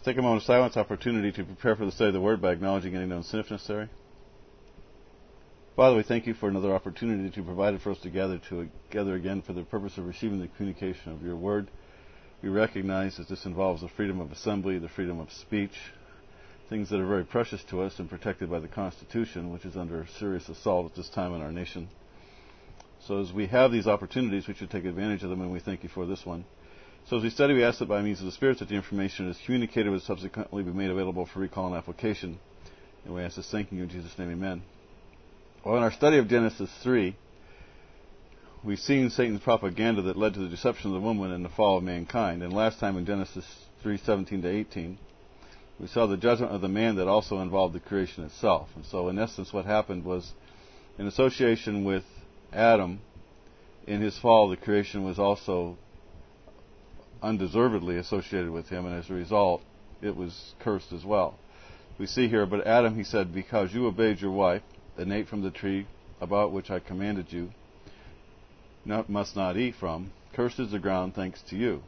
Let's take a moment of silence, opportunity to prepare for the study of the Word by acknowledging any known sin if necessary. Father, we thank you for another opportunity that you provided for us to gather together again for the purpose of receiving the communication of your Word. We recognize that this involves the freedom of assembly, the freedom of speech, things that are very precious to us and protected by the Constitution, which is under serious assault at this time in our nation. So as we have these opportunities, we should take advantage of them, and we thank you for this one. So as we study, we ask that by means of the Spirit that the information is communicated will subsequently be made available for recall and application. And we ask this thanking you in Jesus' name, amen. Well, in our study of Genesis 3, we've seen Satan's propaganda that led to the deception of the woman and the fall of mankind. And last time in Genesis 3:17-18, we saw the judgment of the man that also involved the creation itself. And so in essence what happened was, in association with Adam, in his fall, the creation was also undeservedly associated with him, and as a result, it was cursed as well. We see here, but Adam, he said, because you obeyed your wife, and ate from the tree about which I commanded you, must not eat from, cursed is the ground thanks to you.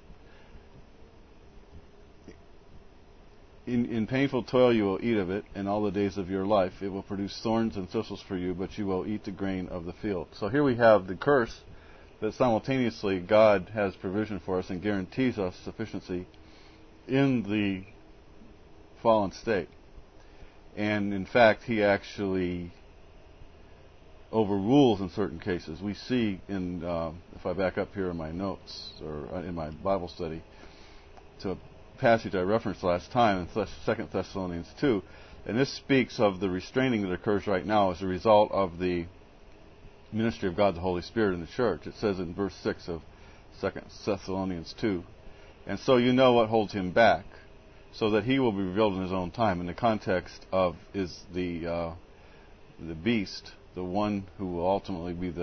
In painful toil you will eat of it, and all the days of your life it will produce thorns and thistles for you, but you will eat the grain of the field. So here we have the curse, that simultaneously God has provision for us and guarantees us sufficiency in the fallen state. And in fact, he actually overrules in certain cases. We see in, if I back up here in my notes, or in my Bible study, to a passage I referenced last time in 2 Thessalonians 2, and this speaks of the restraining that occurs right now as a result of the ministry of God the Holy Spirit in the church. It says in verse 6 of 2 Thessalonians 2, and so you know what holds him back, so that he will be revealed in his own time. In the context of is the beast, the one who will ultimately be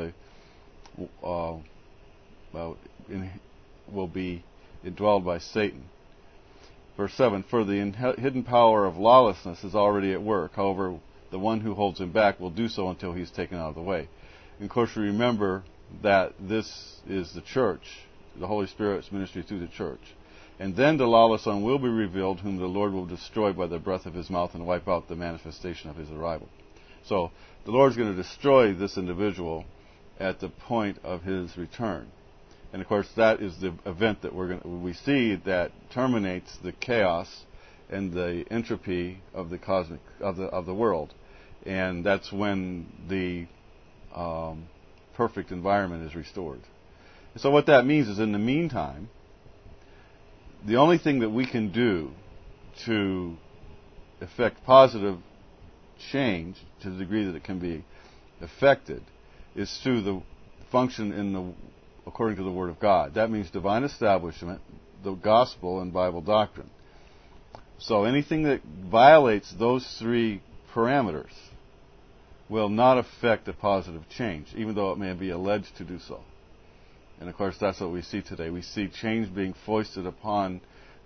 will be indwelled by Satan. Verse 7, for the hidden power of lawlessness is already at work. However, the one who holds him back will do so until he's taken out of the way. And of course, remember that this is the church, the Holy Spirit's ministry through the church. And then the lawless one will be revealed, whom the Lord will destroy by the breath of his mouth and wipe out the manifestation of his arrival. So the Lord's going to destroy this individual at the point of his return. And of course, that is the event that we see that terminates the chaos and the entropy of the cosmic of the world. And that's when the perfect environment is restored. So what that means is, in the meantime, the only thing that we can do to effect positive change to the degree that it can be effected is through the function according to the Word of God. That means divine establishment, the gospel, and Bible doctrine. So anything that violates those three parameters will not affect a positive change, even though it may be alleged to do so. And of course, that's what we see today. We see change being foisted upon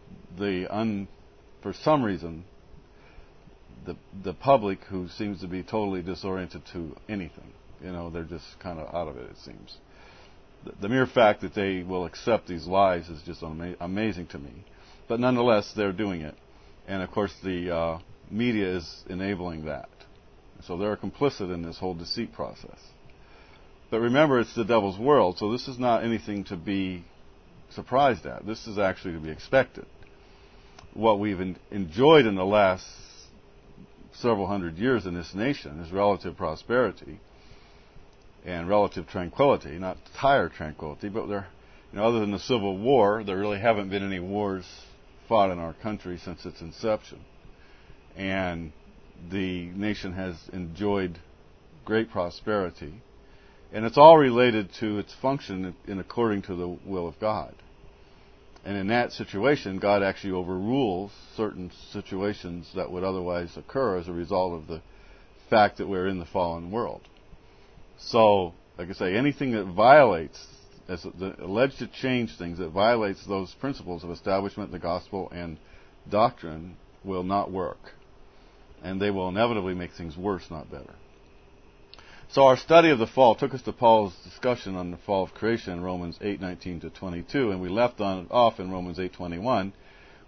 for some reason, the public, who seems to be totally disoriented to anything. They're just kind of out of it seems. The mere fact that they will accept these lies is just amazing to me. But nonetheless, they're doing it. And of course, the media is enabling that. So they're complicit in this whole deceit process. But remember, it's the devil's world, so this is not anything to be surprised at. This is actually to be expected. What we've enjoyed in the last several hundred years in this nation is relative prosperity and relative tranquility, not entire tranquility, but other than the Civil War, there really haven't been any wars fought in our country since its inception. And the nation has enjoyed great prosperity. And it's all related to its function in according to the will of God. And in that situation, God actually overrules certain situations that would otherwise occur as a result of the fact that we're in the fallen world. So, like I say, anything that violates, alleged to change things, that violates those principles of establishment, the gospel, and doctrine will not work. And they will inevitably make things worse, not better. So our study of the fall took us to Paul's discussion on the fall of creation in Romans 8:19-22, and we left off in Romans 8:21,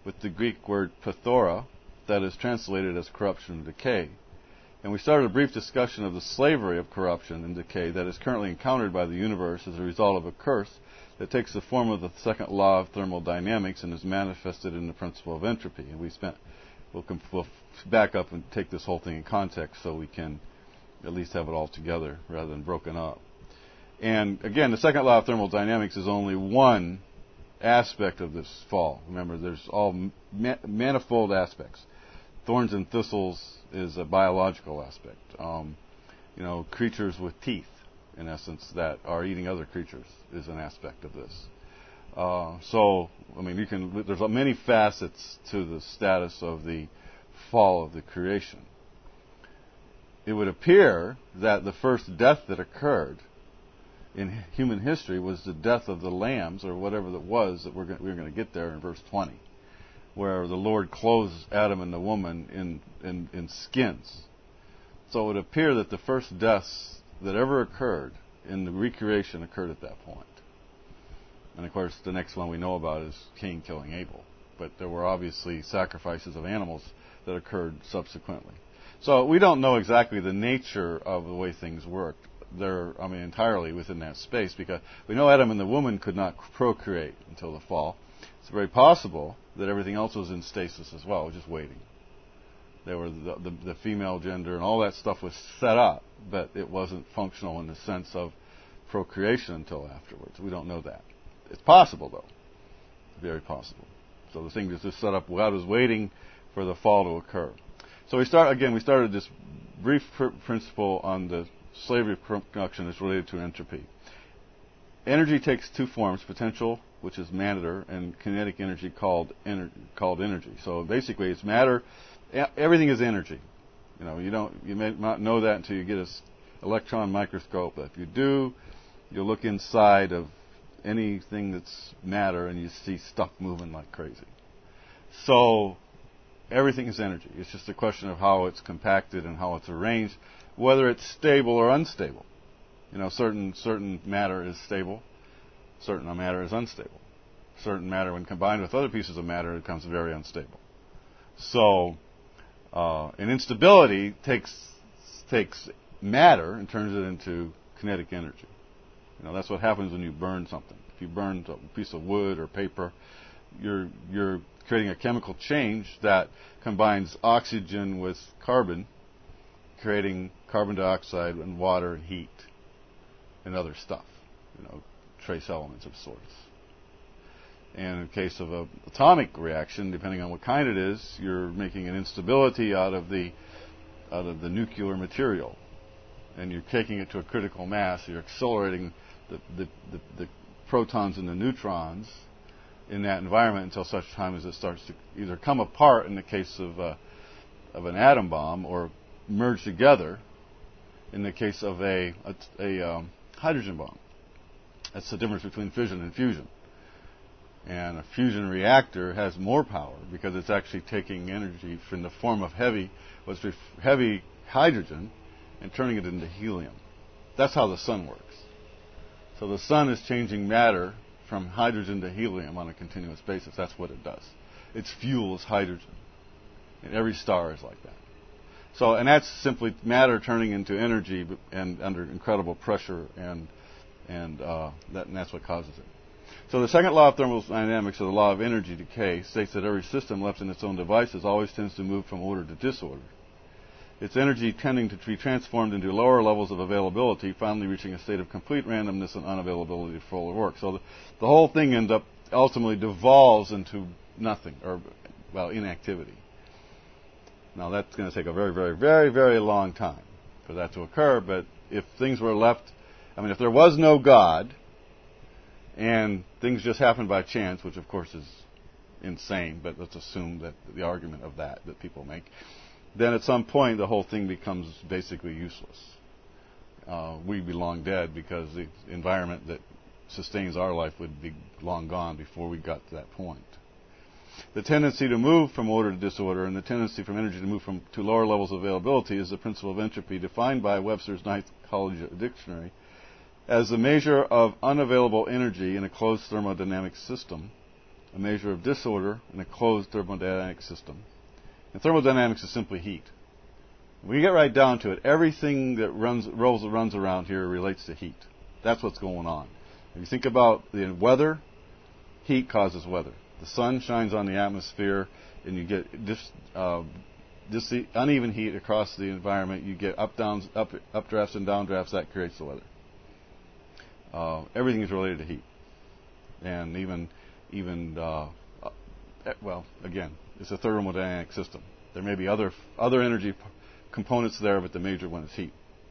with the Greek word pathora, that is translated as corruption and decay. And we started a brief discussion of the slavery of corruption and decay that is currently encountered by the universe as a result of a curse that takes the form of the second law of thermodynamics and is manifested in the principle of entropy. And we'll back up and take this whole thing in context so we can at least have it all together rather than broken up. And again, the second law of thermodynamics is only one aspect of this fall. Remember, there's all manifold aspects. Thorns and thistles is a biological aspect. Creatures with teeth, in essence, that are eating other creatures is an aspect of this. There's many facets to the status of the fall of the creation. It would appear that the first death that occurred in human history was the death of the lambs, or whatever that was, that we're going to get there in verse 20, where the Lord clothes Adam and the woman in skins. So it would appear that the first deaths that ever occurred in the recreation occurred at that point. And of course, the next one we know about is Cain killing Abel. But there were obviously sacrifices of animals that occurred subsequently. So we don't know exactly the nature of the way things worked. They're, entirely within that space, because we know Adam and the woman could not procreate until the fall. It's very possible that everything else was in stasis as well, just waiting. They were the female gender and all that stuff was set up, but it wasn't functional in the sense of procreation until afterwards. We don't know that. It's possible, though. Very possible. So the thing was just set up. God was waiting for the fall to occur. So we started this brief principle on the slavery of production is related to entropy. Energy takes two forms: potential, which is matter, and kinetic energy called energy. So basically, it's matter. Everything is energy. You may not know that until you get an electron microscope. But if you do, you'll look inside of anything that's matter, and you see stuff moving like crazy. So everything is energy. It's just a question of how it's compacted and how it's arranged, whether it's stable or unstable. Certain matter is stable, certain matter is unstable. Certain matter, when combined with other pieces of matter, becomes very unstable. So, an instability takes matter and turns it into kinetic energy. That's what happens when you burn something. If you burn a piece of wood or paper, you're creating a chemical change that combines oxygen with carbon, creating carbon dioxide and water and heat and other stuff, trace elements of sorts. And in case of an atomic reaction, depending on what kind it is, you're making an instability out of the nuclear material, and you're taking it to a critical mass. You're accelerating the protons and the neutrons in that environment until such time as it starts to either come apart in the case of an atom bomb, or merge together in the case of a hydrogen bomb. That's the difference between fission and fusion. And a fusion reactor has more power because it's actually taking energy from the form of heavy hydrogen and turning it into helium. That's how the sun works. So the sun is changing matter from hydrogen to helium on a continuous basis. That's what it does. Its fuel is hydrogen. And every star is like that. So, and that's simply matter turning into energy and under incredible pressure, and that's what causes it. So the second law of thermodynamics, or the law of energy decay, states that every system left in its own devices always tends to move from order to disorder. Its energy tending to be transformed into lower levels of availability, finally reaching a state of complete randomness and unavailability to full work. So the whole thing ultimately devolves into nothing, or, inactivity. Now that's going to take a very, very, very, very long time for that to occur, but if things were left, if there was no God, and things just happened by chance, which of course is insane, but let's assume that the argument of that people make, then at some point the whole thing becomes basically useless. We'd be long dead, because the environment that sustains our life would be long gone before we got to that point. The tendency to move from order to disorder, and the tendency from energy to move to lower levels of availability, is the principle of entropy, defined by Webster's Ninth College Dictionary as the measure of unavailable energy in a closed thermodynamic system, a measure of disorder in a closed thermodynamic system. And thermodynamics is simply heat. When you get right down to it, everything that runs around here relates to heat. That's what's going on. If you think about the weather, heat causes weather. The sun shines on the atmosphere, and you get uneven heat across the environment. You get updrafts and downdrafts. That creates the weather. Everything is related to heat, and again, it's a thermodynamic system. There may be other energy components there, but the major one is heat.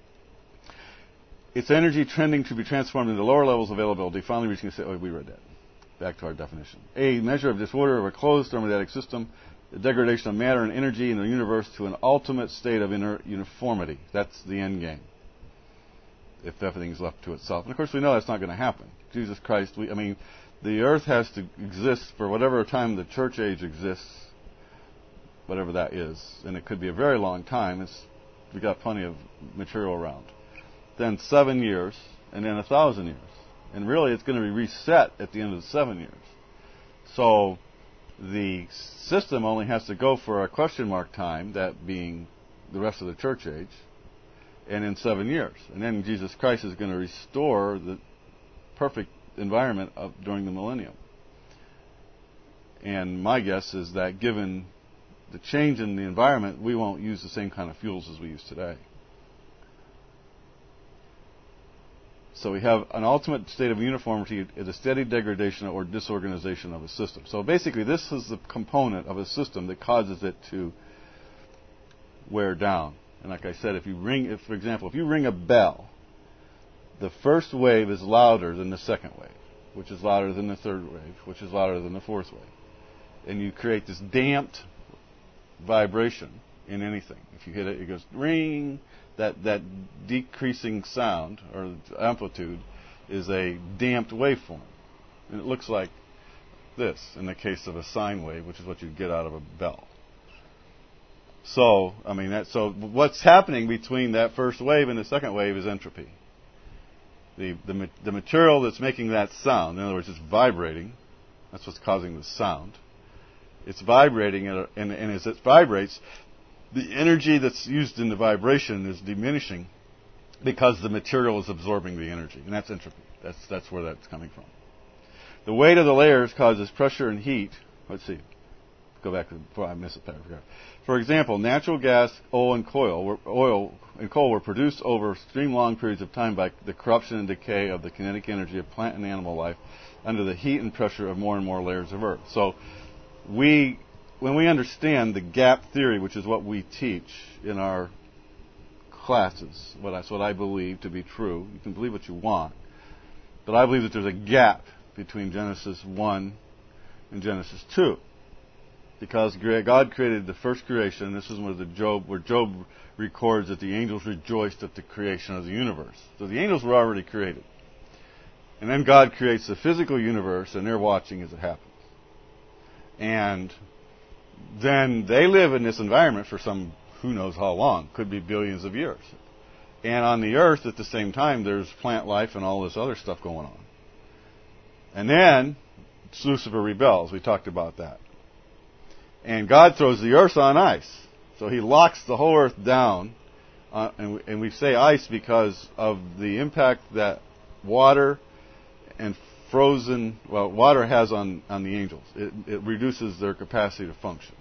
It's energy trending to be transformed into lower levels of availability, finally reaching we read that. Back to our definition. A measure of disorder of a closed thermodynamic system, the degradation of matter and energy in the universe to an ultimate state of uniformity. That's the end game, if everything is left to itself. And of course we know that's not going to happen. Jesus Christ, the earth has to exist for whatever time the church age exists, whatever that is, and it could be a very long time. We've got plenty of material around. Then 7 years, and then 1,000 years. And really it's going to be reset at the end of the 7 years. So the system only has to go for a question mark time, that being the rest of the church age, and in 7 years. And then Jesus Christ is going to restore the perfect environment during the millennium. And my guess is that given the change in the environment, we won't use the same kind of fuels as we use today. So we have an ultimate state of uniformity at a steady degradation or disorganization of a system. So basically this is the component of a system that causes it to wear down. And like I said, for example, if you ring a bell, the first wave is louder than the second wave, which is louder than the third wave, which is louder than the fourth wave. And you create this damped vibration in anything. If you hit it, it goes ring. That decreasing sound or amplitude is a damped waveform. And it looks like this in the case of a sine wave, which is what you'd get out of a bell. So what's happening between that first wave and the second wave is entropy. The material that's making that sound, in other words, it's vibrating. That's what's causing the sound. It's vibrating, and as it vibrates, the energy that's used in the vibration is diminishing because the material is absorbing the energy, and that's entropy. That's where that's coming from. The weight of the layers causes pressure and heat. Let's see. Go back before I miss a paragraph. For example, natural gas, oil, and coal were produced over extreme long periods of time by the corruption and decay of the kinetic energy of plant and animal life under the heat and pressure of more and more layers of Earth. So when we understand the gap theory, which is what we teach in our classes, that's what I believe to be true. You can believe what you want. But I believe that there's a gap between Genesis 1 and Genesis 2. Because God created the first creation. This is where Job records that the angels rejoiced at the creation of the universe. So the angels were already created. And then God creates the physical universe, and they're watching as it happens. And then they live in this environment for who knows how long, could be billions of years. And on the earth at the same time, there's plant life and all this other stuff going on. And then Lucifer rebels. We talked about that. And God throws the earth on ice. So he locks the whole earth down. And we say ice because of the impact that water and water has on the angels. It reduces their capacity to function.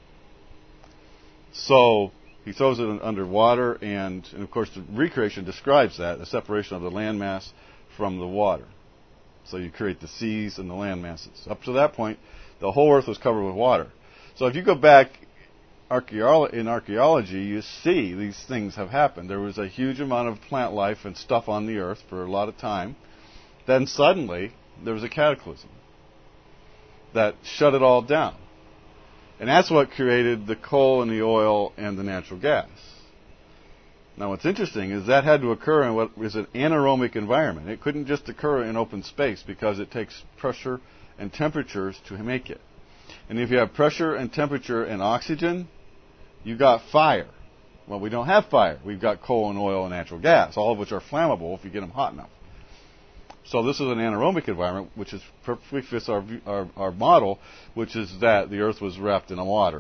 So he throws it under water, and of course the recreation describes that, the separation of the landmass from the water. So you create the seas and the land masses. Up to that point, the whole earth was covered with water. So if you go back in archaeology, you see these things have happened. There was a huge amount of plant life and stuff on the earth for a lot of time. Then suddenly, there was a cataclysm that shut it all down. And that's what created the coal and the oil and the natural gas. Now what's interesting is that had to occur in what is an anaerobic environment. It couldn't just occur in open space because it takes pressure and temperatures to make it. And if you have pressure and temperature and oxygen, you've got fire. Well, we don't have fire. We've got coal and oil and natural gas, all of which are flammable if you get them hot enough. So this is an anaerobic environment, which is perfectly fits our model, which is that the Earth was wrapped in a water,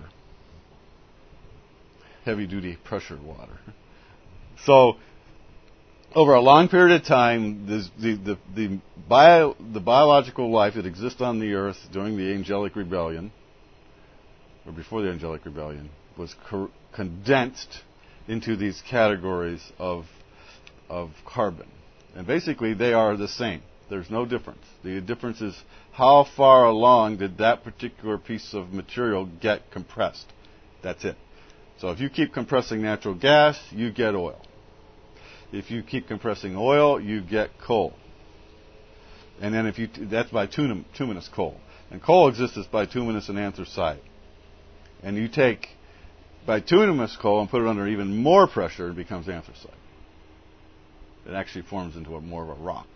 heavy-duty pressured water. So over a long period of time, the biological life that exists on the Earth during the angelic rebellion, or before the angelic rebellion, was condensed into these categories of carbon. And basically, they are the same. There's no difference. The difference is how far along did that particular piece of material get compressed. That's it. So if you keep compressing natural gas, you get oil. If you keep compressing oil, you get coal. And then that's bituminous coal. And coal exists as bituminous and anthracite. And you take bituminous coal and put it under even more pressure, it becomes anthracite. It actually forms into more of a rock.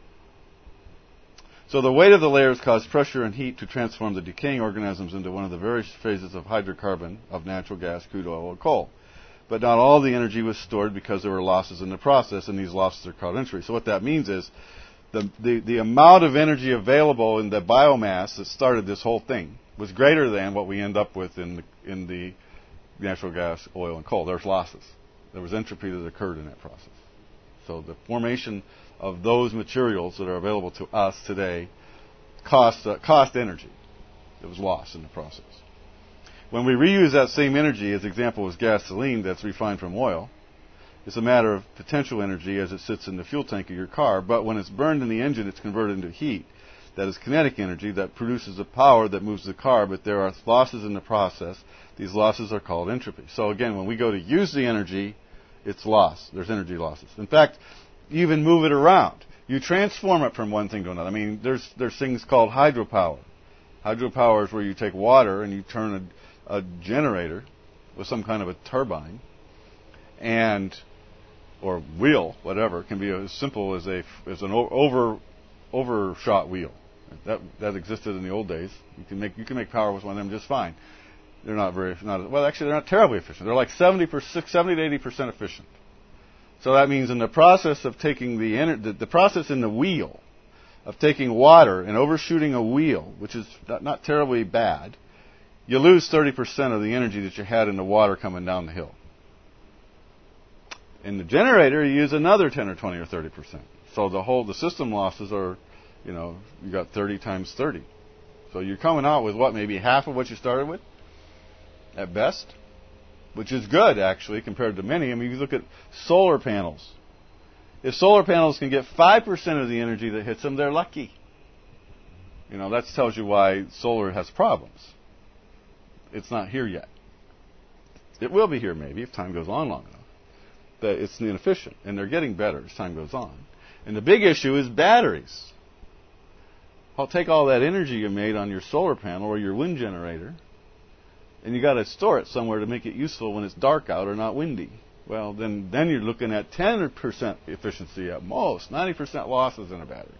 So the weight of the layers caused pressure and heat to transform the decaying organisms into one of the various phases of hydrocarbon, of natural gas, crude oil, or coal. But not all the energy was stored because there were losses in the process, and these losses are called entropy. So what that means is the amount of energy available in the biomass that started this whole thing was greater than what we end up with in the natural gas, oil, and coal. There's losses. There was entropy that occurred in that process. So the formation of those materials that are available to us today cost energy. It was lost in the process. When we reuse that same energy, as example was gasoline that's refined from oil, it's a matter of potential energy as it sits in the fuel tank of your car. But when it's burned in the engine, it's converted into heat. That is kinetic energy that produces the power that moves the car, but there are losses in the process. These losses are called entropy. So again, when we go to use the energy, it's lost. There's energy losses. In fact, you even move it around. You transform it from one thing to another. I mean, there's things called hydropower. Hydropower is where you take water and you turn a generator with some kind of a turbine or wheel, whatever. It can be as simple as an overshot wheel. That existed in the old days. You can make power with one of them just fine. They're they're not terribly efficient. They're like 70 to 80% efficient. So that means in the process of taking the process in the wheel of taking water and overshooting a wheel, which is not terribly bad, you lose 30% of the energy that you had in the water coming down the hill. In the generator, you use another 10 or 20 or 30%. So the system losses are, you got 30 times 30. So you're coming out with maybe half of what you started with, at best, which is good, actually, compared to many. I mean, if you look at solar panels. If solar panels can get 5% of the energy that hits them, they're lucky. That tells you why solar has problems. It's not here yet. It will be here maybe if time goes on long enough. But it's inefficient, and they're getting better as time goes on. And the big issue is batteries. I'll take all that energy you made on your solar panel or your wind generator, and you got to store it somewhere to make it useful when it's dark out or not windy. Well, then you're looking at 10% efficiency at most, 90% losses in a battery.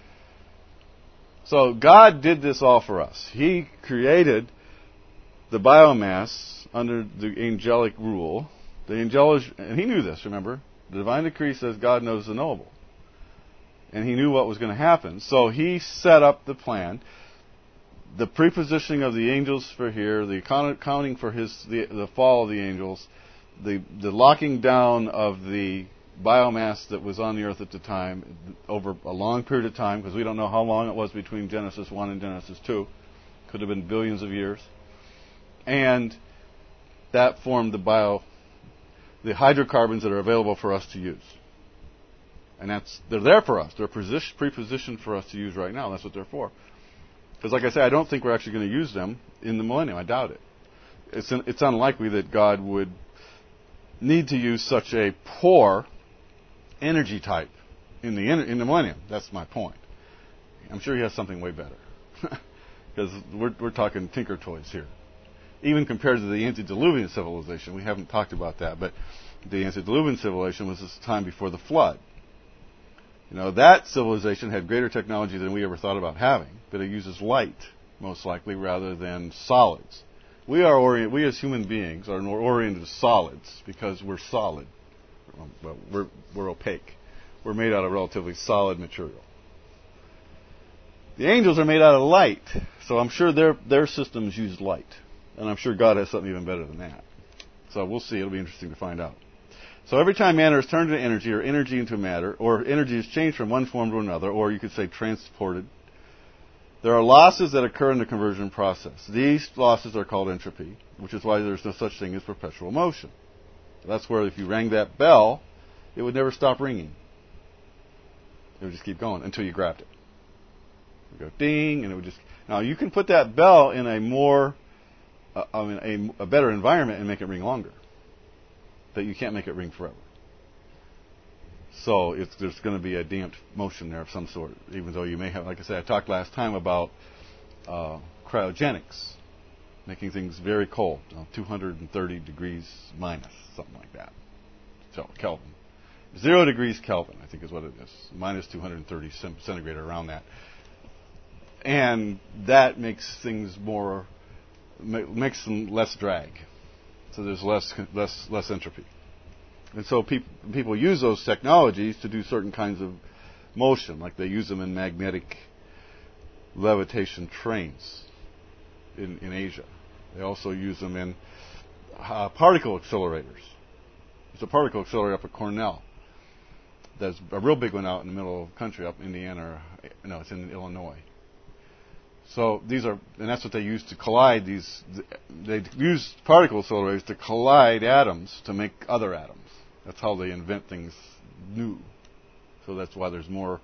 So God did this all for us. He created the biomass under the angelic rule. And he knew this, remember? The divine decree says God knows the knowable. And he knew what was going to happen. So he set up the plan. The prepositioning of the angels for here, the accounting for the fall of the angels, the locking down of the biomass that was on the earth at the time over a long period of time, because we don't know how long it was between Genesis 1 and Genesis 2. Could have been billions of years. And that formed the hydrocarbons that are available for us to use. And they're there for us. They're prepositioned for us to use right now. That's what they're for. Because like I say, I don't think we're actually going to use them in the millennium. I doubt it. It's unlikely that God would need to use such a poor energy type in the millennium. That's my point. I'm sure he has something way better. Because we're talking tinker toys here. Even compared to the antediluvian civilization, we haven't talked about that, but the antediluvian civilization was this time before the flood. That civilization had greater technology than we ever thought about having, but it uses light, most likely, rather than solids. We as human beings are more oriented to solids because we're solid. Well, we're opaque. We're made out of relatively solid material. The angels are made out of light, so I'm sure their systems use light. And I'm sure God has something even better than that. So we'll see. It'll be interesting to find out. So every time matter is turned into energy, or energy into matter, or energy is changed from one form to another, or you could say transported, there are losses that occur in the conversion process. These losses are called entropy, which is why there's no such thing as perpetual motion. That's where if you rang that bell, it would never stop ringing. It would just keep going until you grabbed it. It would go ding, and it would just... Now, you can put that bell in a more... a better environment and make it ring longer. But you can't make it ring forever. So there's going to be a damped motion there of some sort, even though you may have, like I said, I talked last time about cryogenics, making things very cold, 230 degrees minus, something like that. So Kelvin. 0 degrees Kelvin, I think is what it is. Minus 230 centigrade, around that. And that makes things makes them less drag. So there's less entropy. And so people use those technologies to do certain kinds of motion, like they use them in magnetic levitation trains in Asia. They also use them in particle accelerators. There's a particle accelerator up at Cornell. There's a real big one out in the middle of the country, up in Indiana. No, it's in Illinois. So and that's what they use to collide these. They use particle accelerators to collide atoms to make other atoms. That's how they invent things new. So that's why there's more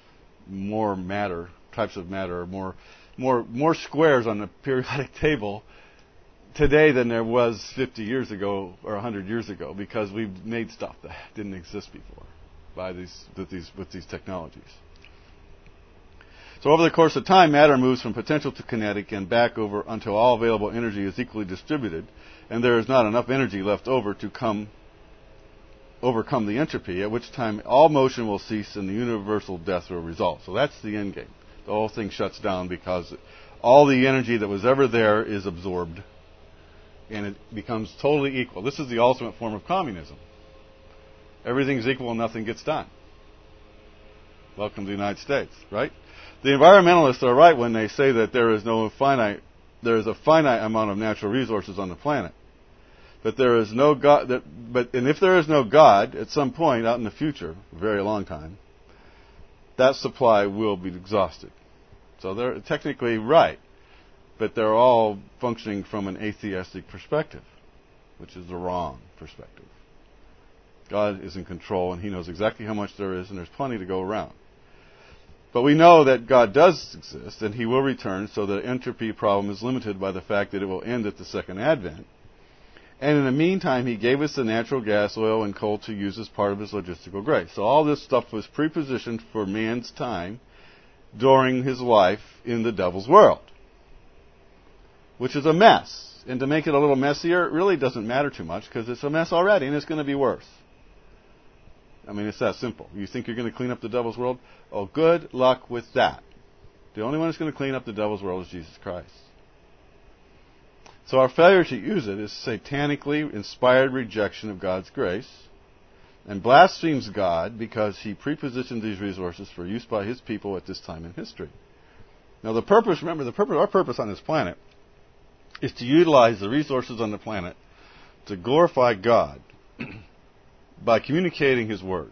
matter, types of matter, more squares on the periodic table today than there was 50 years ago or 100 years ago, because we've made stuff that didn't exist before with these technologies. So over the course of time, matter moves from potential to kinetic and back over until all available energy is equally distributed, and there is not enough energy left over to overcome the entropy, at which time all motion will cease and the universal death will result. So that's the end game. The whole thing shuts down because all the energy that was ever there is absorbed, and it becomes totally equal. This is the ultimate form of communism. Everything's equal and nothing gets done. Welcome to the United States, right? The environmentalists are right when they say that there is a finite amount of natural resources on the planet. But there is no God. And if there is no God, at some point out in the future, a very long time, that supply will be exhausted. So they're technically right, but they're all functioning from an atheistic perspective, which is the wrong perspective. God is in control, and He knows exactly how much there is, and there's plenty to go around. But we know that God does exist, and He will return, so the entropy problem is limited by the fact that it will end at the second advent. And in the meantime, He gave us the natural gas, oil, and coal to use as part of His logistical grace. So all this stuff was prepositioned for man's time during his life in the devil's world, which is a mess. And to make it a little messier, it really doesn't matter too much, because it's a mess already, and it's going to be worse. I mean, it's that simple. You think you're going to clean up the devil's world? Oh, good luck with that. The only one that's going to clean up the devil's world is Jesus Christ. So our failure to use it is satanically inspired rejection of God's grace, and blasphemes God because He prepositioned these resources for use by His people at this time in history. Now our purpose on this planet is to utilize the resources on the planet to glorify God by communicating His Word.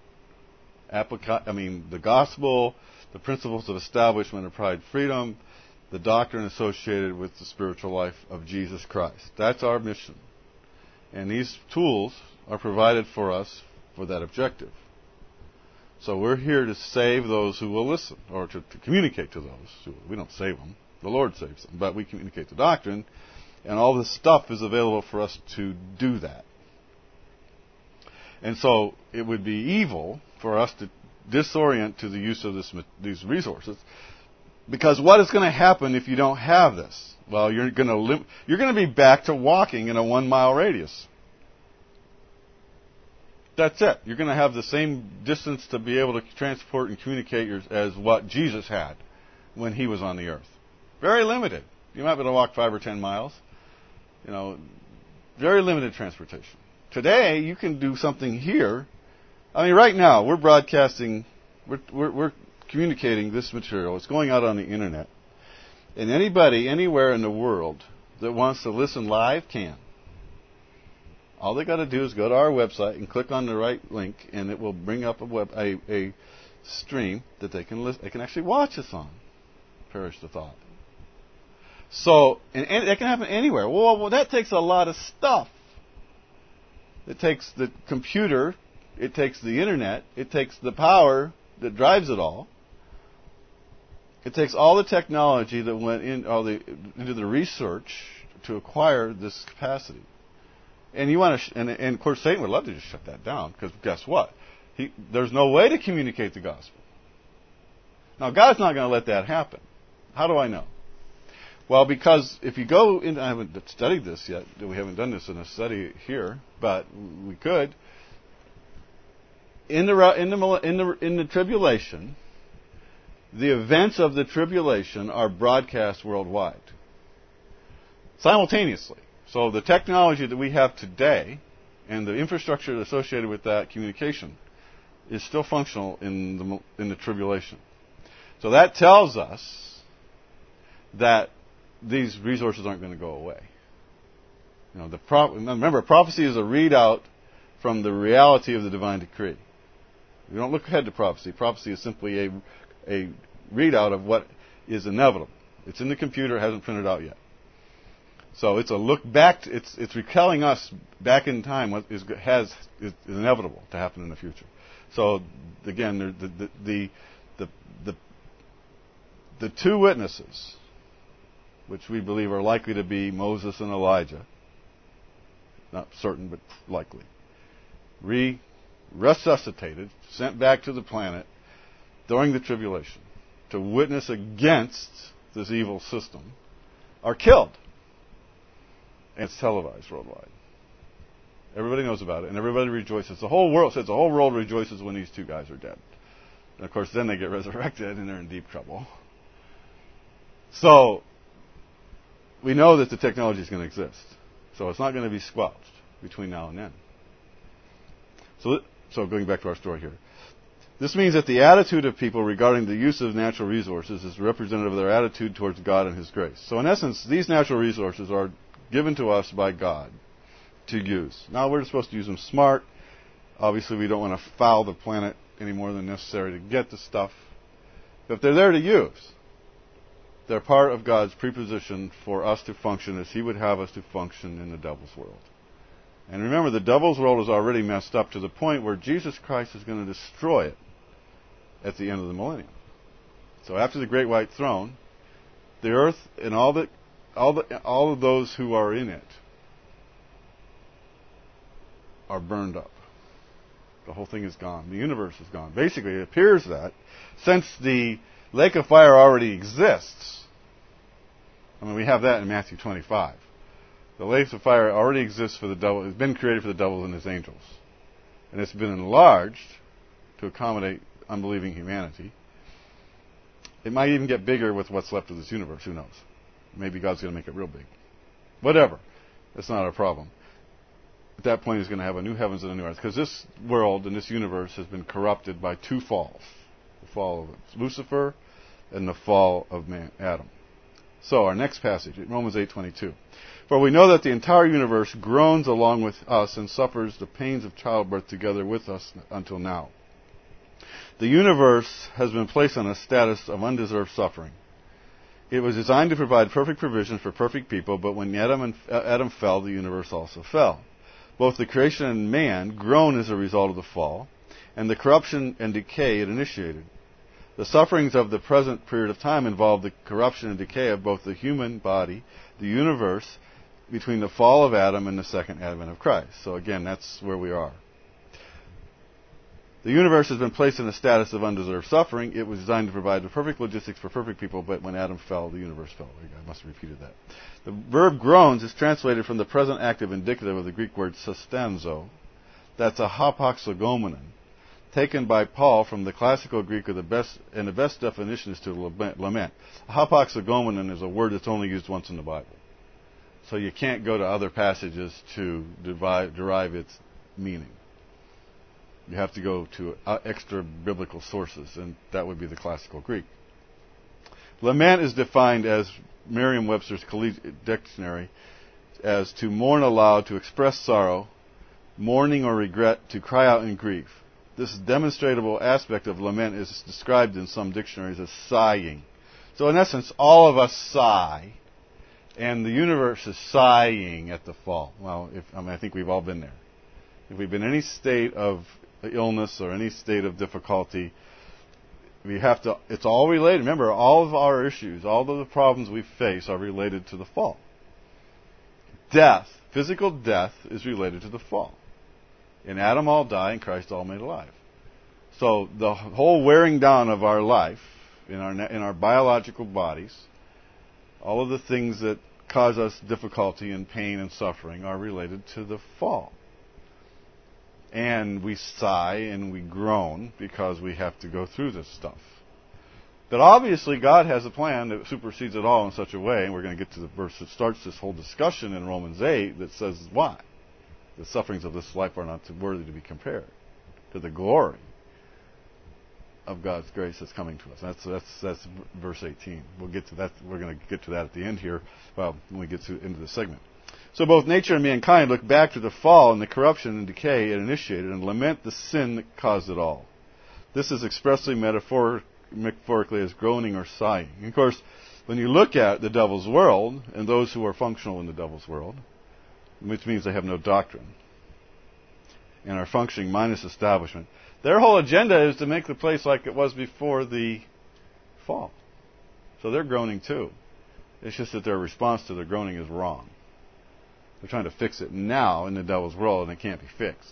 The gospel, the principles of establishment of pride, freedom, the doctrine associated with the spiritual life of Jesus Christ. That's our mission. And these tools are provided for us for that objective. So we're here to save those who will listen, or to communicate to those. We don't save them. The Lord saves them. But we communicate the doctrine, and all this stuff is available for us to do that. And so it would be evil for us to disorient to the use of these resources, because what is going to happen if you don't have this? Well, you're going to be back to walking in a 1 mile radius. That's it. You're going to have the same distance to be able to transport and communicate as what Jesus had when He was on the earth. Very limited. You might be able to walk 5 or 10 miles. Very limited transportation. Today, you can do something here. I mean, right now, we're broadcasting. We're communicating this material. It's going out on the internet. And anybody, anywhere in the world that wants to listen live can. All they got to do is go to our website and click on the right link, and it will bring up a stream that they can listen. They can actually watch us on. Perish the thought. So, and it can happen anywhere. Well, that takes a lot of stuff. It takes the computer. It takes the internet. It takes the power that drives it all. It takes all the technology that went into the research to acquire this capacity. And you want to, and of course, Satan would love to just shut that down, because guess what? There's no way to communicate the gospel. Now, God's not going to let that happen. How do I know? Well, because if you go in, I haven't studied this yet. We haven't done this in a study here, but we could. In the tribulation, the events of the tribulation are broadcast worldwide, simultaneously. So the technology that we have today and the infrastructure associated with that communication is still functional in the tribulation. So that tells us that these resources aren't going to go away. You know, remember, prophecy is a readout from the reality of the divine decree. We don't look ahead to prophecy. Prophecy is simply a readout of what is inevitable. It's in the computer, it hasn't printed out yet. So it's a look back. It's recalling us back in time what is inevitable to happen in the future. So again, the two witnesses, which we believe are likely to be Moses and Elijah, not certain but likely, resuscitated, sent back to the planet during the tribulation to witness against this evil system, are killed. And it's televised worldwide. Everybody knows about it, and everybody rejoices. The whole world rejoices when these two guys are dead. And of course, then they get resurrected, and they're in deep trouble. So, we know that the technology is going to exist. So it's not going to be squelched between now and then. So going back to our story here. This means that the attitude of people regarding the use of natural resources is representative of their attitude towards God and His grace. So in essence, these natural resources are given to us by God to use. Now we're supposed to use them smart. Obviously we don't want to foul the planet any more than necessary to get the stuff. But they're there to use. They're part of God's preposition for us to function as He would have us to function in the devil's world. And remember, the devil's world is already messed up to the point where Jesus Christ is going to destroy it at the end of the millennium. So after the great white throne, the earth and all of those who are in it are burned up. The whole thing is gone. The universe is gone. Basically, it appears that since the lake of fire already exists, I mean, we have that in Matthew 25. The lake of fire already exists for the devil. It's been created for the devil and his angels. And it's been enlarged to accommodate unbelieving humanity. It might even get bigger with what's left of this universe. Who knows? Maybe God's going to make it real big. Whatever. That's not our problem. At that point, He's going to have a new heavens and a new earth. Because this world and this universe has been corrupted by two falls. The fall of Lucifer and the fall of Adam. So, our next passage, Romans 8:22. For we know that the entire universe groans along with us and suffers the pains of childbirth together with us until now. The universe has been placed on a status of undeserved suffering. It was designed to provide perfect provision for perfect people, but when Adam fell, the universe also fell. Both the creation and man groan as a result of the fall, and the corruption and decay it initiated. The sufferings of the present period of time involve the corruption and decay of both the human body, the universe, between the fall of Adam and the second advent of Christ. So again, that's where we are. The universe has been placed in a status of undeserved suffering. It was designed to provide the perfect logistics for perfect people, but when Adam fell, the universe fell. I must have repeated that. The verb groans is translated from the present active indicative of the Greek word sustanzo. That's a hapaxogomenon, taken by Paul from the classical Greek, and the best definition is to lament. A hapaxogomenon is a word that's only used once in the Bible. So you can't go to other passages to derive its meaning. You have to go to extra biblical sources, and that would be the classical Greek. Lament is defined as Merriam-Webster's Collegiate Dictionary as to mourn aloud, to express sorrow, mourning or regret, to cry out in grief. This demonstrable aspect of lament is described in some dictionaries as sighing. So in essence, all of us sigh, and the universe is sighing at the fall. Well, I think we've all been there. If we've been in any state of illness or any state of difficulty, it's all related. Remember, all of our issues, all of the problems we face are related to the fall. Death, physical death, is related to the fall. In Adam all die, in Christ all made alive. So the whole wearing down of our life, in our biological bodies, all of the things that cause us difficulty and pain and suffering are related to the fall. And we sigh and we groan because we have to go through this stuff. But obviously God has a plan that supersedes it all in such a way, and we're going to get to the verse that starts this whole discussion in Romans 8 that says why. The sufferings of this life are not worthy to be compared to the glory of God's grace that's coming to us. That's verse 18. We'll get to that. We're going to get to that at the end here, when we get into the segment. So both nature and mankind look back to the fall and the corruption and decay it initiated and lament the sin that caused it all. This is expressly metaphorically as groaning or sighing. And of course, when you look at the devil's world and those who are functional in the devil's world, which means they have no doctrine and are functioning minus establishment, their whole agenda is to make the place like it was before the fall. So they're groaning too. It's just that their response to their groaning is wrong. They're trying to fix it now in the devil's world, and it can't be fixed.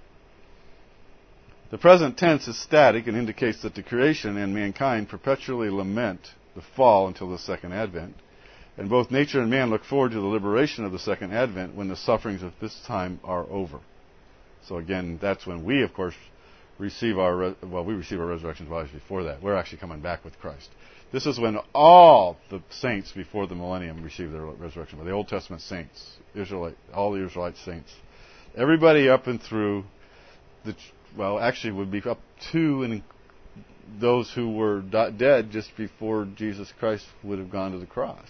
The present tense is static and indicates that the creation and mankind perpetually lament the fall until the second advent. And both nature and man look forward to the liberation of the second advent when the sufferings of this time are over. So again, that's when we, of course, receive our resurrection bodies before that. We're actually coming back with Christ. This is when all the saints before the millennium receive their resurrection. The Old Testament saints, all the Israelite saints, everybody up and through actually would be up to those who were dead just before Jesus Christ would have gone to the cross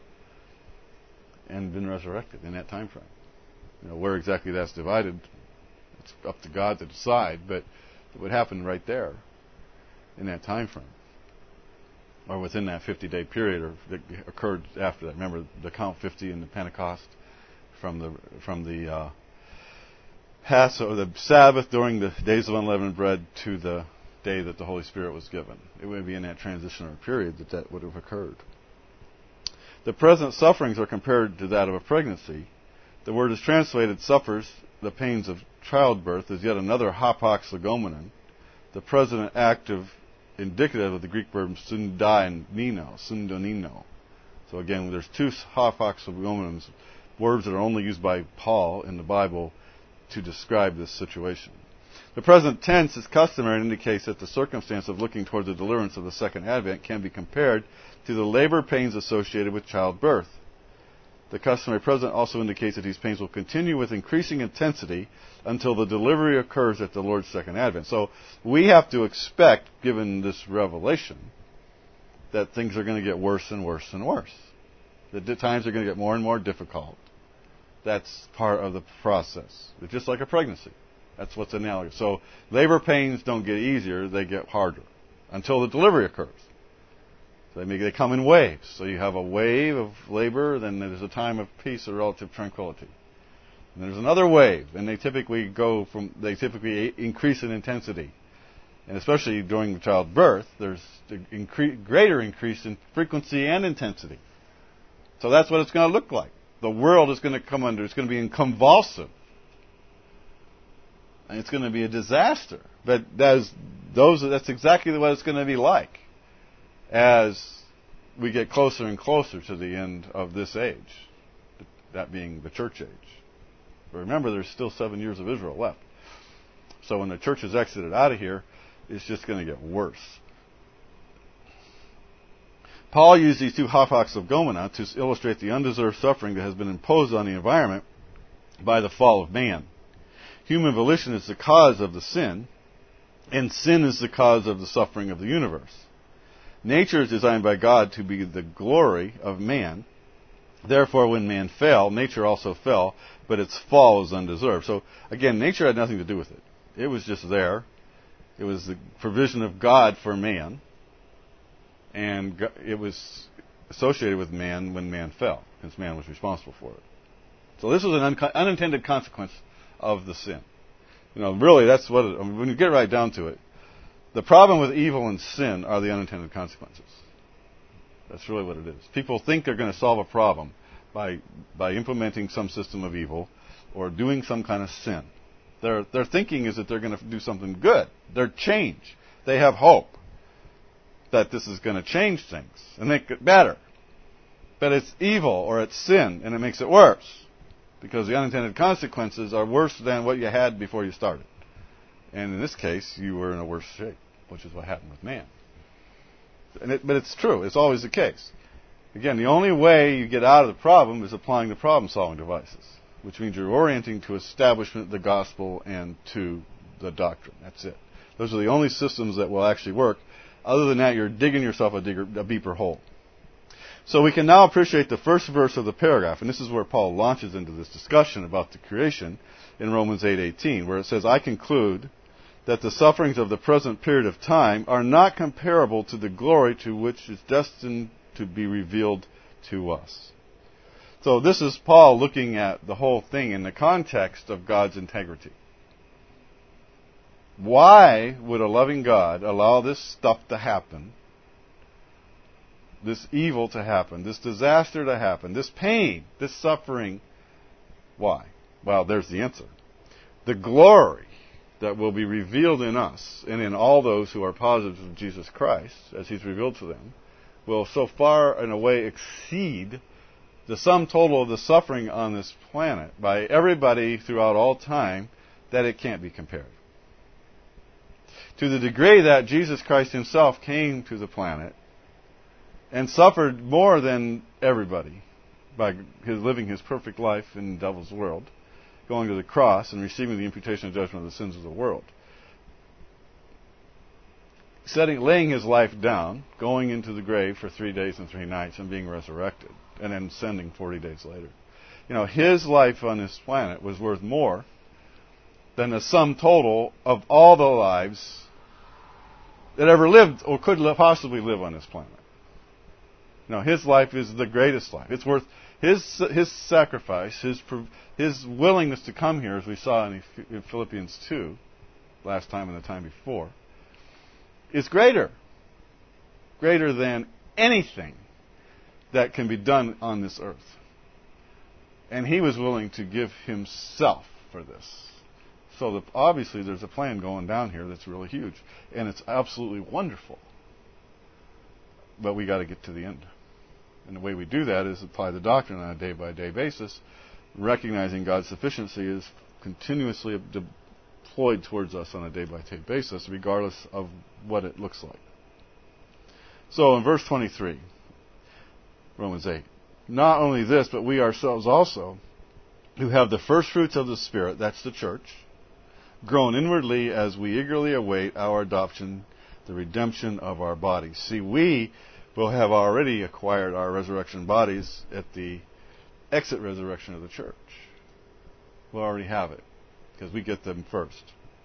and been resurrected in that time frame. Where exactly that's divided, it's up to God to decide, but it would happen right there in that time frame, or within that 50-day period, or that occurred after that. Remember the count 50 in the Pentecost, from the Passover, the Sabbath during the days of unleavened bread to the day that the Holy Spirit was given. It would be in that transitional period that would have occurred. The present sufferings are compared to that of a pregnancy. The word is translated suffers the pains of childbirth is yet another hapax legomenon, the present active indicative of the Greek verb sundonino. So again, there's two hapax legomenons, words that are only used by Paul in the Bible to describe this situation. The present tense is customary and indicates that the circumstance of looking toward the deliverance of the second advent can be compared to the labor pains associated with childbirth. The customary present also indicates that these pains will continue with increasing intensity until the delivery occurs at the Lord's second advent. So we have to expect, given this revelation, that things are going to get worse and worse and worse. The times are going to get more and more difficult. That's part of the process. It's just like a pregnancy. That's what's analogous. So labor pains don't get easier, they get harder until the delivery occurs. So they come in waves. So you have a wave of labor, then there's a time of peace or relative tranquility. And there's another wave, and they typically increase in intensity. And especially during childbirth, there's a greater increase in frequency and intensity. So that's what it's going to look like. The world is going to come under, it's going to be convulsive. And it's going to be a disaster. But that's exactly what it's going to be like as we get closer and closer to the end of this age, that being the church age. But remember, there's still 7 years of Israel left. So when the church is exited out of here, it's just going to get worse. Paul used these two hapax legomena to illustrate the undeserved suffering that has been imposed on the environment by the fall of man. Human volition is the cause of the sin, And sin is the cause of the suffering of the universe. Nature is designed by God to be the glory of man. Therefore, when man fell, nature also fell, but its fall was undeserved. So, again, nature had nothing to do with it. It was just there. It was the provision of God for man, and it was associated with man when man fell, since man was responsible for it. So this was an unintended consequence of the sin. Really, that's what when you get right down to it, the problem with evil and sin are the unintended consequences. That's really what it is. People think they're going to solve a problem by implementing some system of evil or doing some kind of sin. Their thinking is that they're going to do something good. They're change. They have hope that this is going to change things and make it better. But it's evil or it's sin, and it makes it worse because the unintended consequences are worse than what you had before you started. And in this case, you were in a worse shape, which is what happened with man. But it's true. It's always the case. Again, the only way you get out of the problem is applying the problem-solving devices, which means you're orienting to establishment, the gospel, and to the doctrine. That's it. Those are the only systems that will actually work. Other than that, you're digging yourself a deeper hole. So we can now appreciate the first verse of the paragraph, and this is where Paul launches into this discussion about the creation in Romans 8:18, where it says, I conclude that the sufferings of the present period of time are not comparable to the glory to which is destined to be revealed to us. So this is Paul looking at the whole thing in the context of God's integrity. Why would a loving God allow this stuff to happen, this evil to happen, this disaster to happen, this pain, this suffering? Why? Well, there's the answer. The glory that will be revealed in us and in all those who are positive of Jesus Christ, as He's revealed to them, will so far in a way exceed the sum total of the suffering on this planet by everybody throughout all time that it can't be compared. To the degree that Jesus Christ Himself came to the planet and suffered more than everybody by living His perfect life in the devil's world, going to the cross and receiving the imputation of judgment of the sins of the world. Laying His life down, going into the grave for 3 days and 3 nights and being resurrected, and then ascending 40 days later. His life on this planet was worth more than the sum total of all the lives that ever lived or could possibly live on this planet. His life is the greatest life. It's worth His sacrifice, His willingness to come here, as we saw in Philippians 2, last time and the time before, is greater than anything that can be done on this earth. And He was willing to give Himself for this. So obviously there's a plan going down here that's really huge. And it's absolutely wonderful. But we got to get to the end. And the way we do that is apply the doctrine on a day-by-day basis, recognizing God's sufficiency is continuously deployed towards us on a day-by-day basis, regardless of what it looks like. So in verse 23, Romans 8, not only this, but we ourselves also, who have the first fruits of the Spirit, that's the church, groan inwardly as we eagerly await our adoption, the redemption of our bodies. See, we will have already acquired our resurrection bodies at the exit resurrection of the church. We'll already have it, because we get them first.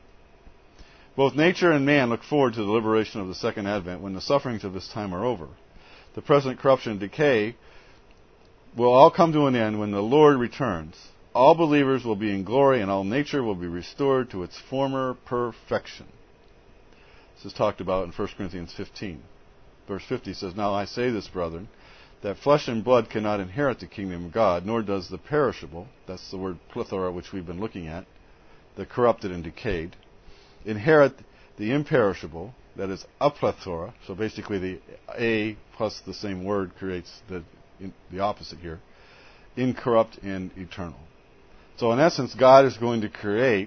Both nature and man look forward to the liberation of the second advent when the sufferings of this time are over. The present corruption and decay will all come to an end when the Lord returns. All believers will be in glory, and all nature will be restored to its former perfection. This is talked about in 1 Corinthians 15. Verse 50 says, Now I say this, brethren, that flesh and blood cannot inherit the kingdom of God, nor does the perishable, that's the word plethora which we've been looking at, the corrupted and decayed, inherit the imperishable, that is aplethora. So basically the A plus the same word creates the opposite here, incorrupt and eternal. So in essence, God is going to create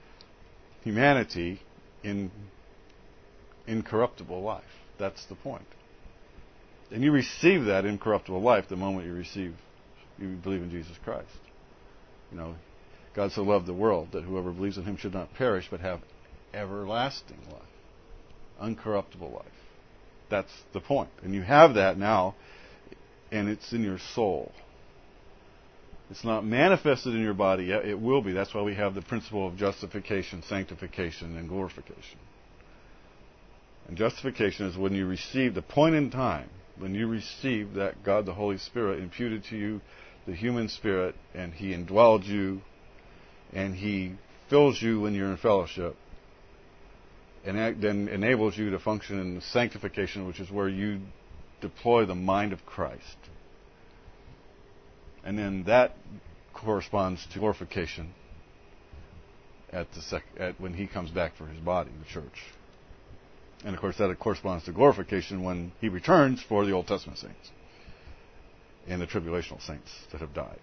humanity in incorruptible life. That's the point. And you receive that incorruptible life the moment you believe in Jesus Christ. God so loved the world that whoever believes in Him should not perish but have everlasting life, uncorruptible life. That's the point. And you have that now, and it's in your soul. It's not manifested in your body yet. It will be. That's why we have the principle of justification, sanctification, and glorification. And justification is when you receive the point in time, when you receive that God the Holy Spirit imputed to you the human spirit, and He indwelled you, and He fills you when you're in fellowship, and then enables you to function in sanctification, which is where you deploy the mind of Christ. And then that corresponds to glorification when He comes back for His body, the church. And of course that corresponds to glorification when He returns for the Old Testament saints and the tribulational saints that have died.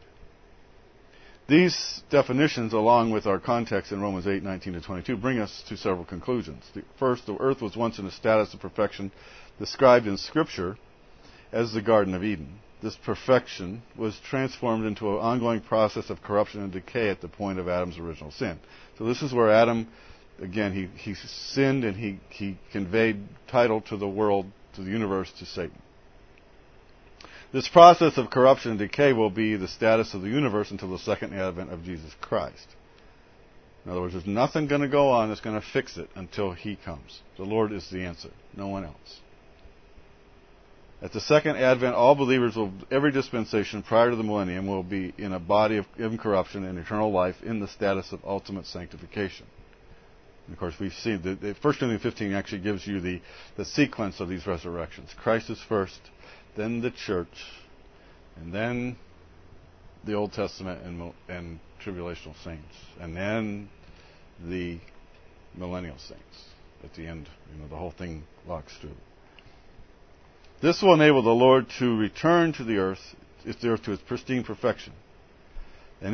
These definitions, along with our context in Romans 8:19-22, bring us to several conclusions. First, the earth was once in a status of perfection described in Scripture as the Garden of Eden. This perfection was transformed into an ongoing process of corruption and decay at the point of Adam's original sin. So this is where Adam, again, he sinned, and he conveyed title to the world, to the universe, to Satan. This process of corruption and decay will be the status of the universe until the second advent of Jesus Christ. In other words, there's nothing going to go on that's going to fix it until He comes. The Lord is the answer, no one else. At the second advent, all believers of every dispensation prior to the millennium will be in a body of incorruption and eternal life in the status of ultimate sanctification. And of course, we've seen that 1 Corinthians 15 actually gives you the sequence of these resurrections. Christ is first, then the church, and then the Old Testament and tribulational saints, and then the millennial saints. At the end, the whole thing locks through. This will enable the Lord to return to the earth to its pristine perfection. And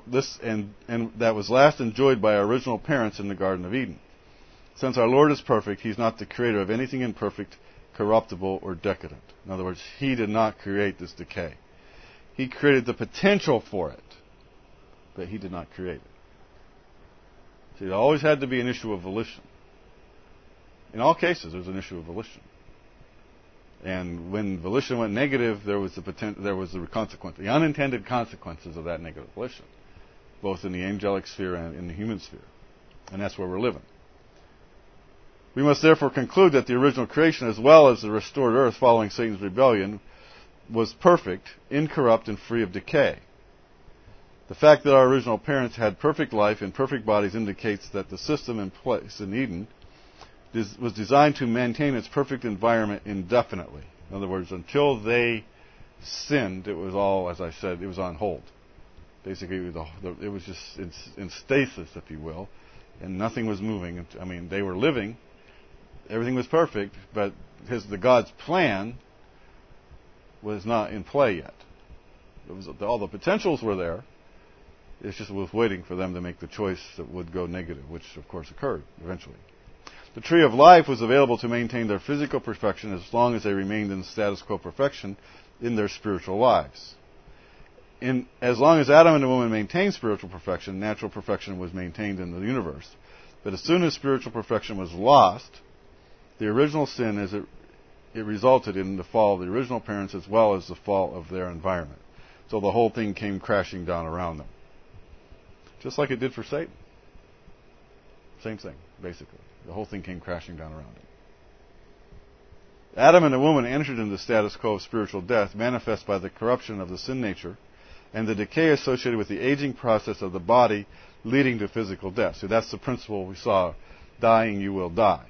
that was last enjoyed by our original parents in the Garden of Eden. Since our Lord is perfect, He's not the creator of anything imperfect, corruptible, or decadent. In other words, He did not create this decay. He created the potential for it, but He did not create it. See, it always had to be an issue of volition. In all cases, there's an issue of volition. And when volition went negative, there was the consequence, the unintended consequences of that negative volition, both in the angelic sphere and in the human sphere. And that's where we're living. We must therefore conclude that the original creation, as well as the restored earth following Satan's rebellion, was perfect, incorrupt, and free of decay. The fact that our original parents had perfect life and perfect bodies indicates that the system in place in Eden was designed to maintain its perfect environment indefinitely. In other words, until they sinned, it was all, as I said, it was on hold. Basically, it was just in stasis, if you will, and nothing was moving. I mean, they were living, everything was perfect, but God's plan was not in play yet. All the potentials were there. It just was waiting for them to make the choice that would go negative, which of course occurred eventually. The tree of life was available to maintain their physical perfection as long as they remained in status quo perfection in their spiritual lives. As long as Adam and the woman maintained spiritual perfection, natural perfection was maintained in the universe. But as soon as spiritual perfection was lost, the original sin, it resulted in the fall of the original parents as well as the fall of their environment. So the whole thing came crashing down around them. Just like it did for Satan. Same thing, basically. The whole thing came crashing down around him. Adam and the woman entered into the status quo of spiritual death, manifest by the corruption of the sin nature and the decay associated with the aging process of the body leading to physical death. So that's the principle we saw. Dying, you will die.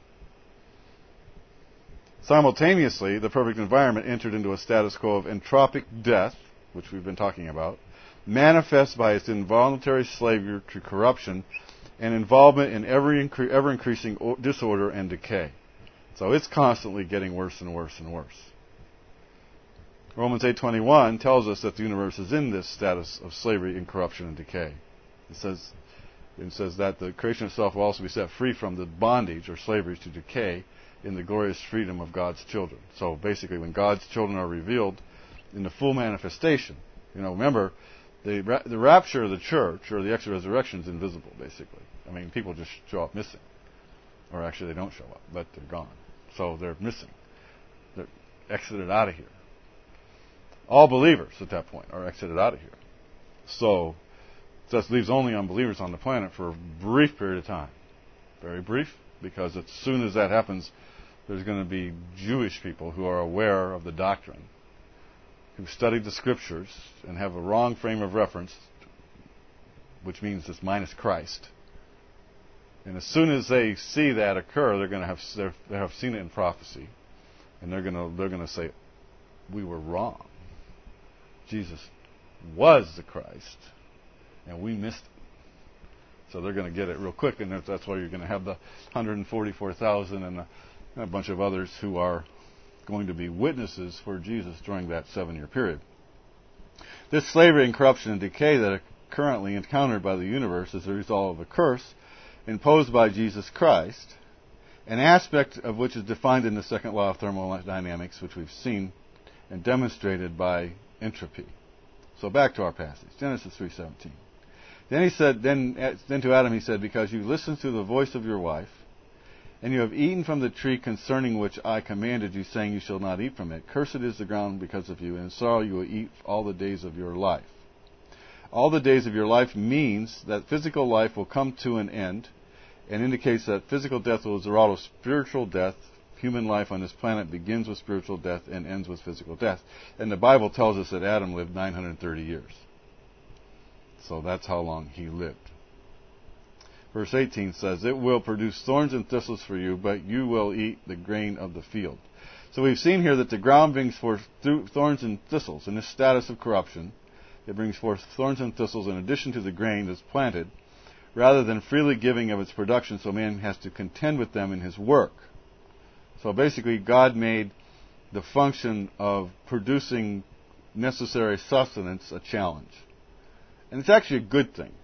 Simultaneously, the perfect environment entered into a status quo of entropic death, which we've been talking about, manifest by its involuntary slavery to corruption and involvement in ever-increasing disorder and decay. So it's constantly getting worse and worse and worse. Romans 8:21 tells us that the universe is in this status of slavery and corruption and decay. It says that the creation itself will also be set free from the bondage or slavery to decay in the glorious freedom of God's children. So basically, when God's children are revealed in the full manifestation, remember, the rapture of the church or the extra resurrection is invisible, basically. I mean, people just show up missing. Or actually, they don't show up, but they're gone. So they're missing. They're exited out of here. All believers at that point are exited out of here. So this leaves only unbelievers on the planet for a brief period of time. Very brief, because as soon as that happens, there's going to be Jewish people who are aware of the doctrine, who studied the Scriptures and have a wrong frame of reference, which means it's minus Christ. And as soon as they see that occur, they're going to have seen it in prophecy, and they're going to say, "We were wrong. Jesus was the Christ, and we missed it." So they're going to get it real quick, and that's why you're going to have the 144,000 and a bunch of others who are going to be witnesses for Jesus during that 7-year period. This slavery and corruption and decay that are currently encountered by the universe is a result of a curse imposed by Jesus Christ, an aspect of which is defined in the second law of thermodynamics, which we've seen and demonstrated by entropy. So back to our passage, Genesis 3:17. Then he said, then to Adam he said, "Because you listened to the voice of your wife, and you have eaten from the tree concerning which I commanded you, saying you shall not eat from it, cursed is the ground because of you, and in sorrow you will eat all the days of your life." All the days of your life means that physical life will come to an end, and indicates that physical death will result of spiritual death. Human life on this planet begins with spiritual death and ends with physical death. And the Bible tells us that Adam lived 930 years. So that's how long he lived. Verse 18 says, "It will produce thorns and thistles for you, but you will eat the grain of the field." So we've seen here that the ground brings forth thorns and thistles. In this status of corruption, it brings forth thorns and thistles in addition to the grain that's planted, rather than freely giving of its production, so man has to contend with them in his work. So basically, God made the function of producing necessary sustenance a challenge. And it's actually a good thing.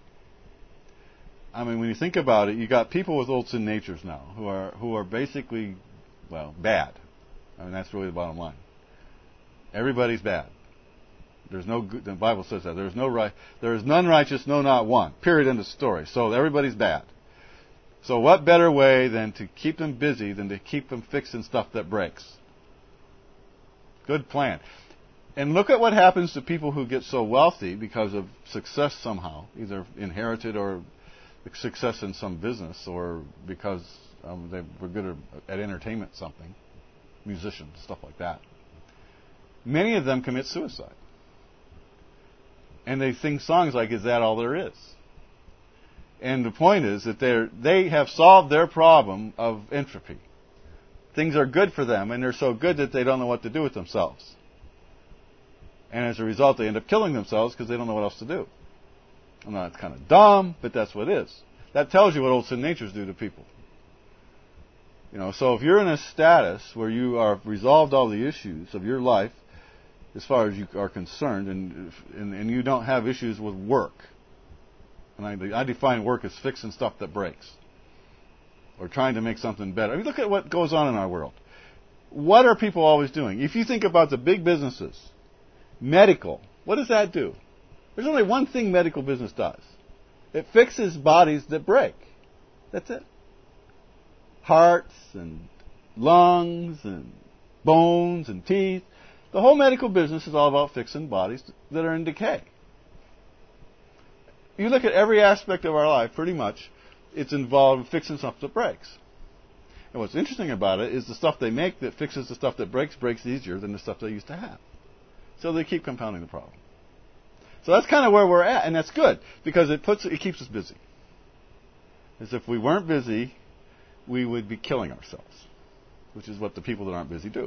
I mean, when you think about it, you got people with old sin natures now who are basically, well, bad. I mean, that's really the bottom line. Everybody's bad. There's no good. The Bible says that there is none righteous, no, not one. Period. End of story. So everybody's bad. So what better way than to keep them busy than to keep them fixing stuff that breaks? Good plan. And look at what happens to people who get so wealthy because of success somehow, either inherited or success in some business, or because they were good at entertainment, something, musicians, stuff like that. Many of them commit suicide. And they sing songs like, "Is that all there is?" And the point is that they have solved their problem of entropy. Things are good for them, and they're so good that they don't know what to do with themselves. And as a result, they end up killing themselves because they don't know what else to do. I know it's kind of dumb, but that's what it is. That tells you what old sin natures do to people. So if you're in a status where you are resolved all the issues of your life, as far as you are concerned, and you don't have issues with work. And I define work as fixing stuff that breaks, or trying to make something better. I mean, look at what goes on in our world. What are people always doing? If you think about the big businesses, medical, what does that do? There's only one thing medical business does. It fixes bodies that break. That's it. Hearts and lungs and bones and teeth. The whole medical business is all about fixing bodies that are in decay. You look at every aspect of our life, pretty much, it's involved in fixing stuff that breaks. And what's interesting about it is the stuff they make that fixes the stuff that breaks easier than the stuff they used to have. So they keep compounding the problem. So that's kind of where we're at, and that's good, because it keeps us busy. As if we weren't busy, we would be killing ourselves, which is what the people that aren't busy do.